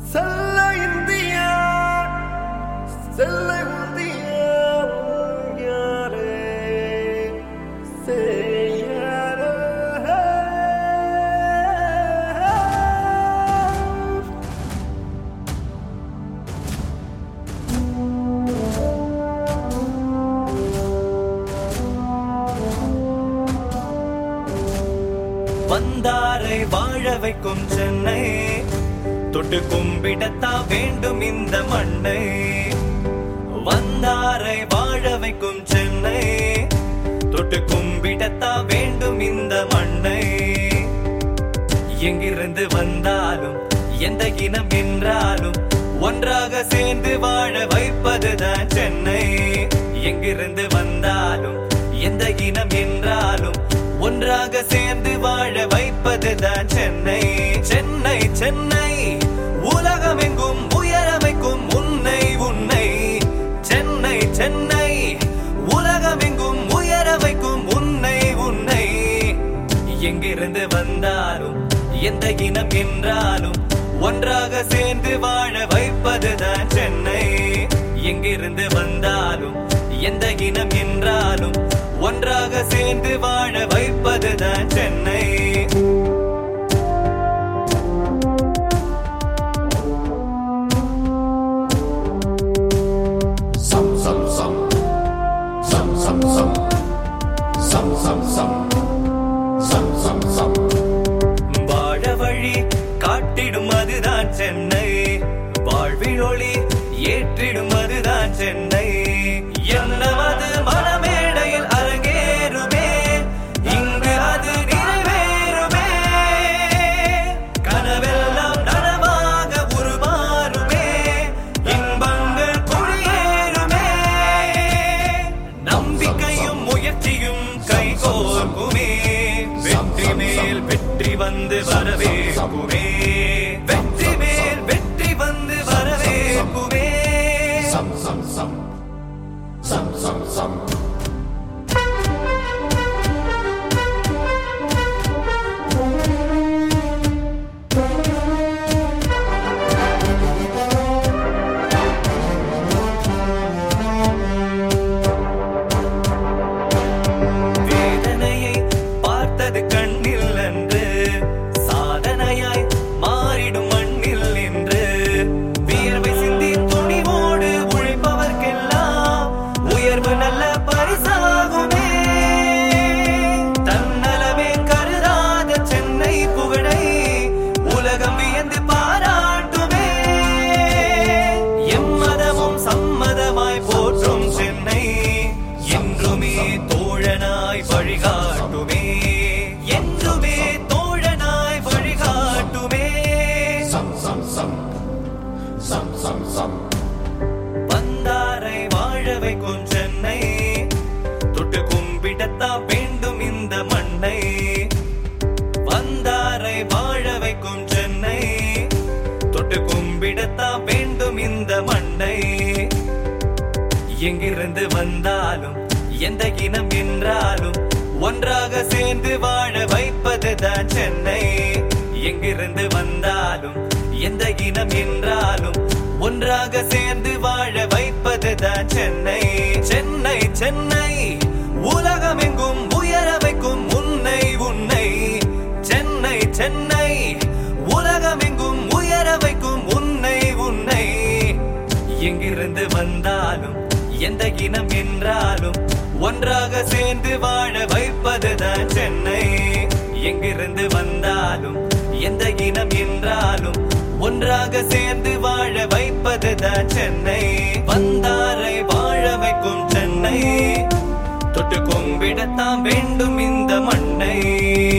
செல்ல இந்தியா செல்ல இந்தியா யாரே செய்யாரே வந்தாரை வாழ வைக்கும் சென்னை தொட்டு கும்பிடத்தா வேண்டும் இந்த மண்ணை. வந்தாரை வாழ வைக்கும் சென்னை தொட்டு கும்பிடத்தா வேண்டும் இந்த மண்ணை. எங்கிருந்து வந்தாலும் எந்த இனம் என்றாலும் ஒன்றாக சேர்ந்து வாழ வைப்பதுதான் சென்னை. எங்கிருந்து வந்தாலும் எந்த இனம் என்றாலும் ஒன்றாக சேர்ந்து வாழ வைப்பதுதான் சென்னை. சென்னை சென்னை உலகமெங்கும் உயரமைக்கும் உன்னை உன்னை. சென்னை சென்னை உலகமெங்கும் உயரமைக்கும் உன்னை உன்னை. எங்கிருந்து வந்தாலும் எந்த இனம் என்றாலும் ஒன்றாக சேர்ந்து வாழ வைப்பதுதான் சென்னை. எங்கிருந்து வந்தாலும் எந்த இனம் என்றாலும் ஒன்றாக சேர்ந்து வாழ வைப்பதுதான் சென்னை. வாழ வழி காட்டிடும் அதுதான் சென்னை. வாழ்வில் ஒளி ஏற்றிடும் அதுதான் சென்னை. என்னவது மனமேடையில் அரங்கேறுமே இங்கு அது நிறைவேறுமே. கனவெல்லாம் நனவாக உருமாறுமே இன்பங்கள் குடியேறுமே. நம்பிக்கையும் முயற்சியும் கைகோர்க்குமே. வெற்றி மேல் வெற்றி வந்து வரவேற்குமே. வெற்றி மேல் வெற்றி வந்து வரவேற்குமே. வேதனையை பார்த்தது கண்ணில் என்று சாதனையாய் மாறிடும் மண்ணில் என்று. வியர்வை சிந்தி துணிவோடு உழைப்பவர்க்கெல்லாம் உயர்வு நல்ல பரிசாகுமே. தன்னலமே கருதாத சென்னை புகழை உலகம் வியந்து பாராட்டுமே. எம்மதமும் சம்மதமாய் போற்றும் சென்னை என்றுமே தோழனாய் வழிகாட்டுமே. என்றுமே தோழனாய் வழிகாட்டுமே. வந்தாரை வாழ வைக்கும் சென்னை தொட்டு கும்பிடத்தா வேண்டும் இந்த மண்ணை. வந்தாரை வாழ வைக்கும் சென்னை தொட்டு கும்பிடத்தா வேண்டும் இந்த மண்ணை. எங்கிருந்து வந்தாலும் எந்த இனம் என்றாலும் ஒன்றாக சேர்ந்து வாழ வைப்பதுதான் சென்னை. எங்கிருந்து வந்தாலும் எந்த இனம் என்றாலும் ஒன்றாக சேர்ந்து வாழ வைப்பதுதான் சென்னை. சென்னை சென்னை உலகமெங்கும் உயர வைக்கும் உன்னை உன்னை. சென்னை சென்னை உலகமெங்கும் உயர வைக்கும் உன்னை உன்னை. எங்கிருந்து வந்தாலும் எந்த இனம் என்றாலும் ஒன்றாக சேர்ந்து வாழ வைப்பதுதான் சென்னை. எங்கிருந்து வந்தாலும் எந்த இனம் என்றாலும் ஒன்றாக சேர்ந்து வாழ வைப்பதுதான் சென்னை. வந்தாரை வாழ வைக்கும் சென்னை தொட்டு கும்பிடத்தான் வேண்டும் இந்த மண்ணை.